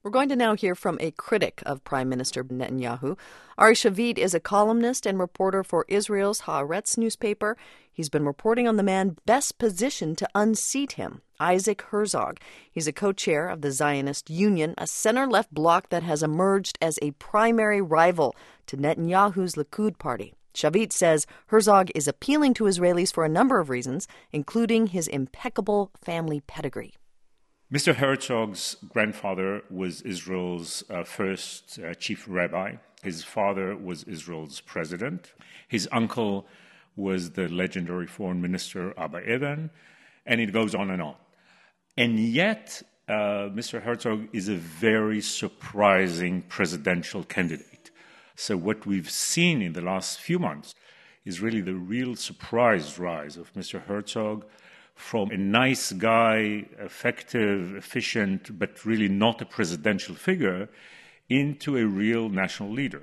We're going to now hear from a critic of Prime Minister Netanyahu. Ari Shavit is a columnist and reporter for Israel's Haaretz newspaper. He's been reporting on the man best positioned to unseat him, Isaac Herzog. He's a co-chair of the Zionist Union, a center-left bloc that has emerged as a primary rival to Netanyahu's Likud party. Shavit says Herzog is appealing to Israelis for a number of reasons, including his impeccable family pedigree. Mr. Herzog's grandfather was Israel's first chief rabbi. His father was Israel's president. His uncle was the legendary foreign minister Abba Eban, and it goes on and on. And yet, Mr. Herzog is a very surprising presidential candidate. So what we've seen in the last few months is really the real surprise rise of Mr. Herzog from a nice guy, effective, efficient, but really not a presidential figure, into a real national leader.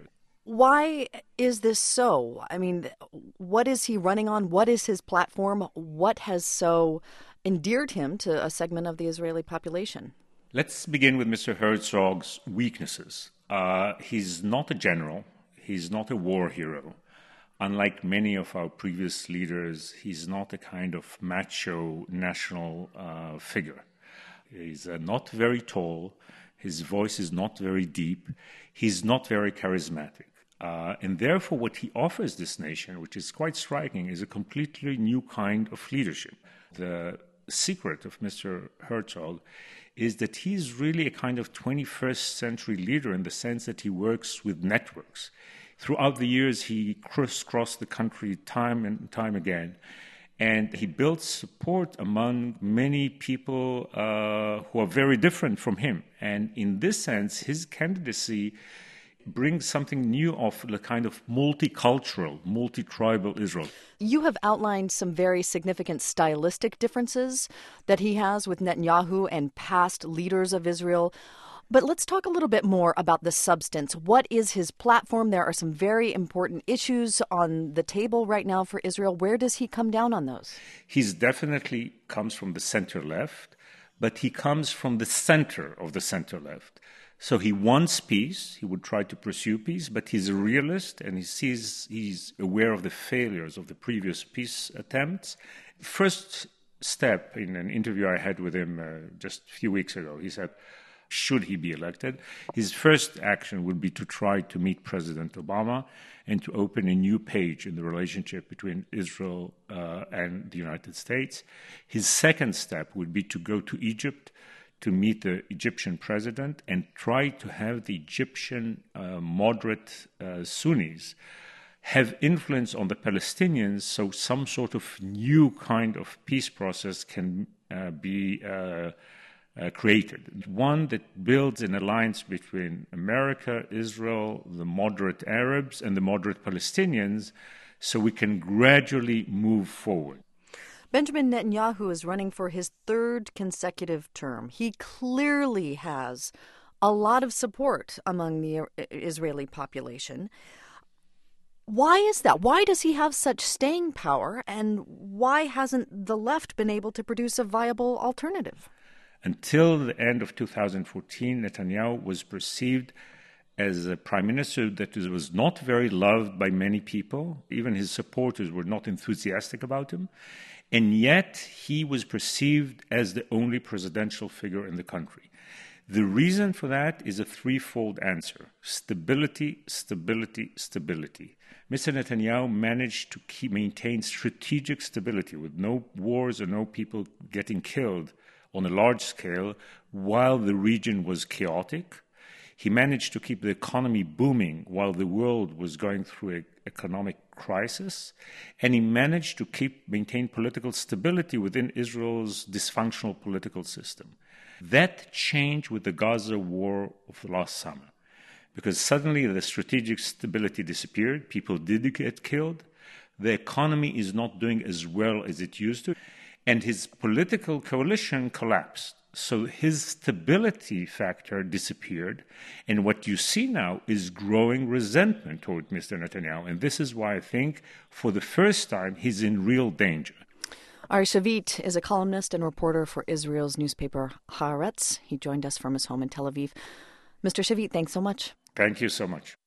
Why is this so? I mean, what is he running on? What is his platform? What has so endeared him to a segment of the Israeli population? Let's begin with Mr. Herzog's weaknesses. He's not a general. He's not a war hero. Unlike many of our previous leaders, he's not a kind of macho national figure. He's not very tall. His voice is not very deep. He's not very charismatic. And therefore, what he offers this nation, which is quite striking, is a completely new kind of leadership. The secret of Mr. Herzog is that he's really a kind of 21st century leader in the sense that he works with networks. Throughout the years, he crisscrossed the country time and time again, and he built support among many people who are very different from him. And in this sense, his candidacy brings something new of the kind of multicultural, multi-tribal Israel. You have outlined some very significant stylistic differences that he has with Netanyahu and past leaders of Israel. But let's talk a little bit more about the substance. What is his platform? There are some very important issues on the table right now for Israel. Where does he come down on those? He definitely comes from the center-left, but he comes from the center of the center-left. So he wants peace. He would try to pursue peace, but he's a realist, and he's aware of the failures of the previous peace attempts. First step in an interview I had with him just a few weeks ago, he said, should he be elected, his first action would be to try to meet President Obama and to open a new page in the relationship between Israel and the United States. His second step would be to go to Egypt to meet the Egyptian president and try to have the Egyptian moderate Sunnis have influence on the Palestinians so some sort of new kind of peace process can be created. One that builds an alliance between America, Israel, the moderate Arabs, and the moderate Palestinians so we can gradually move forward. Benjamin Netanyahu is running for his third consecutive term. He clearly has a lot of support among the Israeli population. Why is that? Why does he have such staying power, and why hasn't the left been able to produce a viable alternative? Until the end of 2014, Netanyahu was perceived as a prime minister that was not very loved by many people. Even his supporters were not enthusiastic about him. And yet, he was perceived as the only presidential figure in the country. The reason for that is a threefold answer: stability, stability, stability. Mr. Netanyahu managed to maintain strategic stability with no wars or no people getting killed on a large scale while the region was chaotic. He managed to keep the economy booming while the world was going through an economic crisis. And he managed to maintain political stability within Israel's dysfunctional political system. That changed with the Gaza war of last summer, because suddenly the strategic stability disappeared. People did get killed. The economy is not doing as well as it used to. And his political coalition collapsed. So his stability factor disappeared. And what you see now is growing resentment toward Mr. Netanyahu. And this is why I think, for the first time, he's in real danger. Ari Shavit is a columnist and reporter for Israel's newspaper Haaretz. He joined us from his home in Tel Aviv. Mr. Shavit, thanks so much. Thank you so much.